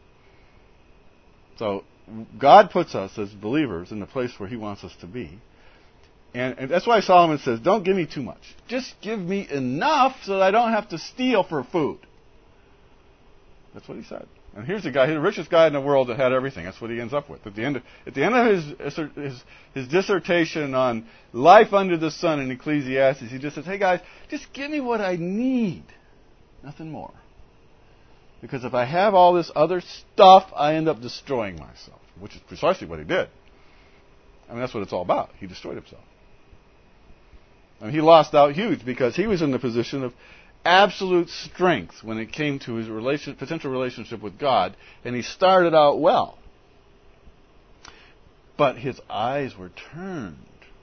So God puts us as believers in the place where He wants us to be. And that's why Solomon says, don't give me too much. Just give me enough so that I don't have to steal for food. That's what he said. And here's the guy, he's the richest guy in the world that had everything. That's what he ends up with. At the end of his dissertation on life under the sun in Ecclesiastes, he just says, hey guys, just give me what I need. Nothing more. Because if I have all this other stuff, I end up destroying myself. Which is precisely what he did. I mean, that's what it's all about. He destroyed himself. I mean, he lost out huge because he was in the position of absolute strength when it came to his potential relationship with God, and he started out well. But his eyes were turned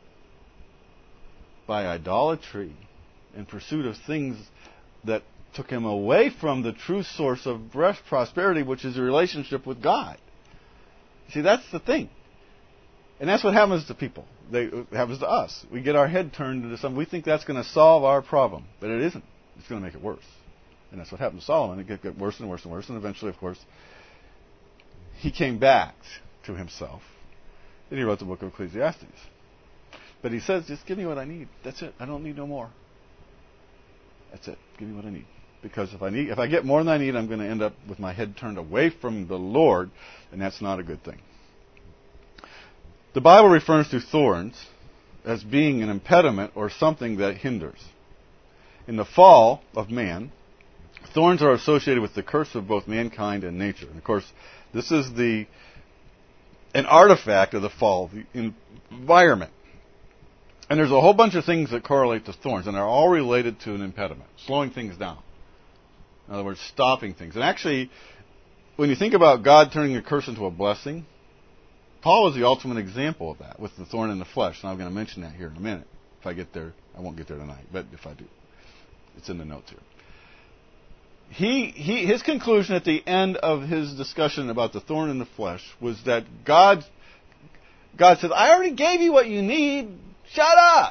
by idolatry in pursuit of things that took him away from the true source of prosperity, which is a relationship with God. See, that's the thing. And that's what happens to people. It happens to us. We get our head turned into something. We think that's going to solve our problem. But it isn't. It's going to make it worse. And that's what happened to Solomon. It got worse and worse and worse. And eventually, of course, he came back to himself. And he wrote the book of Ecclesiastes. But he says, just give me what I need. That's it. I don't need no more. That's it. Give me what I need. Because if I get more than I need, I'm going to end up with my head turned away from the Lord, and that's not a good thing. The Bible refers to thorns as being an impediment or something that hinders. In the fall of man, thorns are associated with the curse of both mankind and nature. And of course, this is an artifact of the fall, the environment. And there's a whole bunch of things that correlate to thorns, and they're all related to an impediment, slowing things down. In other words, stopping things. And actually, when you think about God turning a curse into a blessing, Paul is the ultimate example of that with the thorn in the flesh. And I'm going to mention that here in a minute. If I get there, I won't get there tonight, but if I do, it's in the notes here. His conclusion at the end of his discussion about the thorn in the flesh was that God says, I already gave you what you need. Shut up!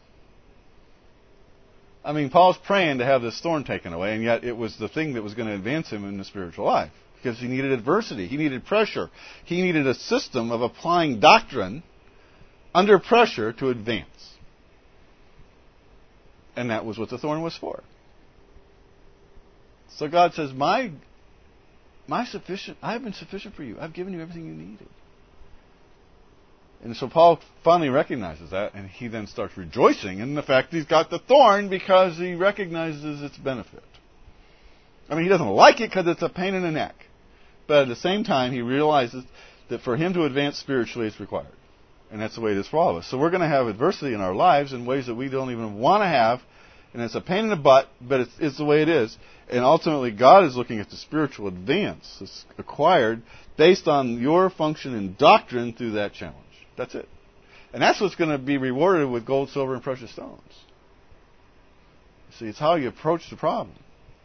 I mean, Paul's praying to have this thorn taken away, and yet it was the thing that was going to advance him in the spiritual life. Because he needed adversity. He needed pressure. He needed a system of applying doctrine under pressure to advance. And that was what the thorn was for. So God says, I have been sufficient for you. I've given you everything you needed. And so Paul finally recognizes that, and he then starts rejoicing in the fact that he's got the thorn because he recognizes its benefit. I mean, he doesn't like it because it's a pain in the neck. But at the same time, he realizes that for him to advance spiritually, it's required. And that's the way it is for all of us. So we're going to have adversity in our lives in ways that we don't even want to have. And it's a pain in the butt, but it's the way it is. And ultimately, God is looking at the spiritual advance that's acquired based on your function in doctrine through that challenge. That's it. And that's what's going to be rewarded with gold, silver, and precious stones. See, it's how you approach the problem.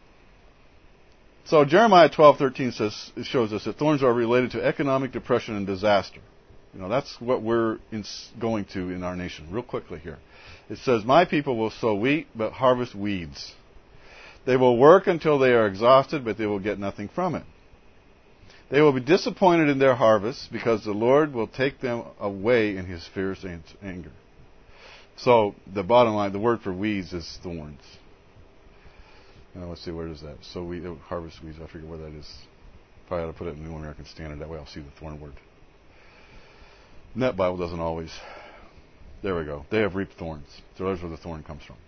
So Jeremiah 12:13 shows us that thorns are related to economic depression and disaster. You know, that's what we're going to in our nation. Real quickly here. It says, my people will sow wheat, but harvest weeds. They will work until they are exhausted, but they will get nothing from it. They will be disappointed in their harvest because the Lord will take them away in his fierce anger. So the bottom line, the word for weeds is thorns. Let's see, where is that? So we harvest weeds. I forget where that is. Probably ought to put it in the New American Standard. That way I'll see the thorn word. And that Bible doesn't always. There we go. They have reaped thorns. So that's where the thorn comes from.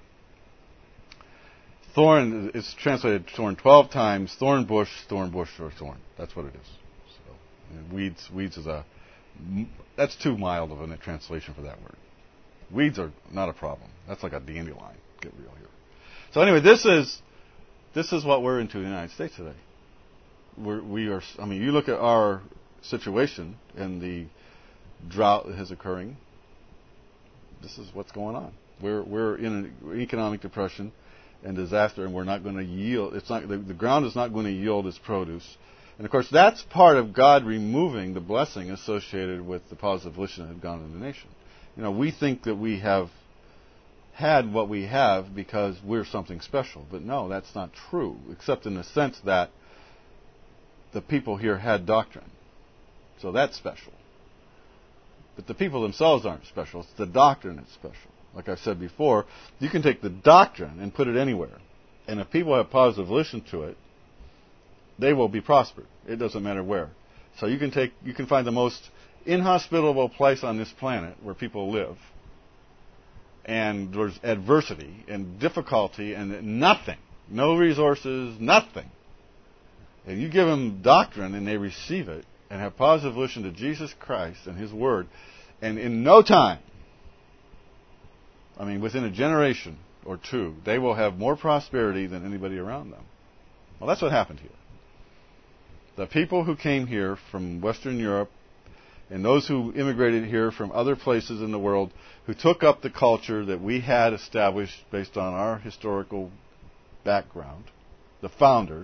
Thorn is translated thorn 12 times. Thorn bush, or thorn. That's what it is. So, and weeds is that's too mild of a translation for that word. Weeds are not a problem. That's like a dandelion. Get real here. So anyway, this is what we're into in the United States today. We are. I mean, you look at our situation and the drought that is occurring. This is what's going on. We're in an economic depression and disaster, and we're not going to yield. It's not the ground is not going to yield its produce, and of course that's part of God removing the blessing associated with the positive volition that had gone into the nation. You know, we think that we have had what we have because we're something special, but no, that's not true. Except in the sense that the people here had doctrine, so that's special. But the people themselves aren't special. It's the doctrine that's special. Like I said before, you can take the doctrine and put it anywhere. And if people have positive volition to it, they will be prospered. It doesn't matter where. So you can find the most inhospitable place on this planet where people live. And there's adversity and difficulty and nothing. No resources, nothing. And you give them doctrine and they receive it and have positive volition to Jesus Christ and His Word. And in no time, I mean, within a generation, or two, they will have more prosperity than anybody around them. Well, that's what happened here. The people who came here from Western Europe and those who immigrated here from other places in the world, who took up the culture that we had established based on our historical background, the founders,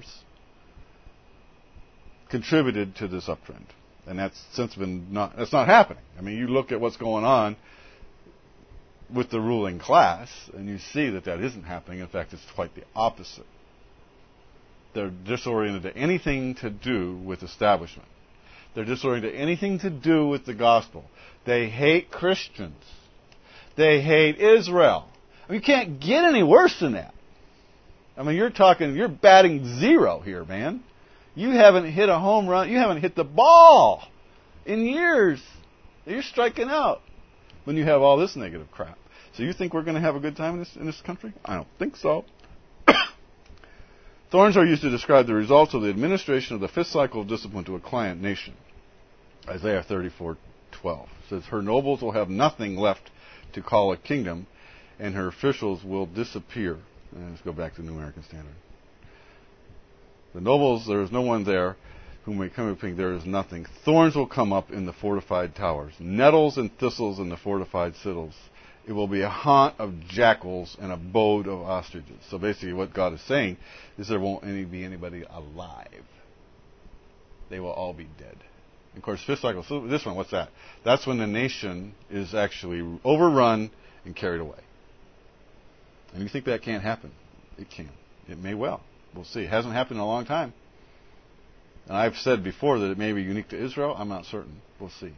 contributed to this uptrend. And that's not happening. I mean, you look at what's going on with the ruling class, and you see that isn't happening. In fact, it's quite the opposite. They're disoriented to anything to do with establishment. They're disoriented to anything to do with the gospel. They hate Christians. They hate Israel. I mean, you can't get any worse than that. I mean, you're batting zero here, man. You haven't hit a home run. You haven't hit the ball in years. You're striking out when you have all this negative crap. So you think we're going to have a good time in this country? I don't think so. Thorns are used to describe the results of the administration of the fifth cycle of discipline to a client nation. Isaiah 34:12 says, her nobles will have nothing left to call a kingdom, and her officials will disappear. And let's go back to the New American Standard. The nobles, there is no one there whom may come upon, there is nothing. Thorns will come up in the fortified towers, nettles and thistles in the fortified citadels. It will be a haunt of jackals and abode of ostriches. So basically what God is saying is there won't be anybody alive. They will all be dead. And of course, fifth cycle, so this one, what's that? That's when the nation is actually overrun and carried away. And you think that can't happen? It can. It may well. We'll see. It hasn't happened in a long time. And I've said before that it may be unique to Israel. I'm not certain. We'll see.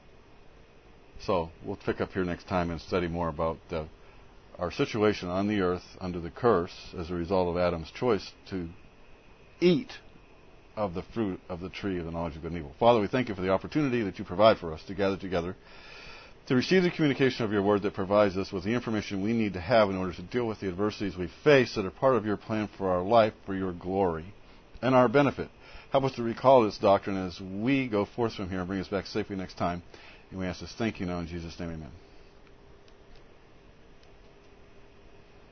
So we'll pick up here next time and study more about our situation on the earth under the curse as a result of Adam's choice to eat of the fruit of the tree of the knowledge of good and evil. Father, we thank you for the opportunity that you provide for us to gather together to receive the communication of your word that provides us with the information we need to have in order to deal with the adversities we face that are part of your plan for our life, for your glory, and our benefit. Help us to recall this doctrine as we go forth from here and bring us back safely next time. And we ask this, thank you now in Jesus' name, amen.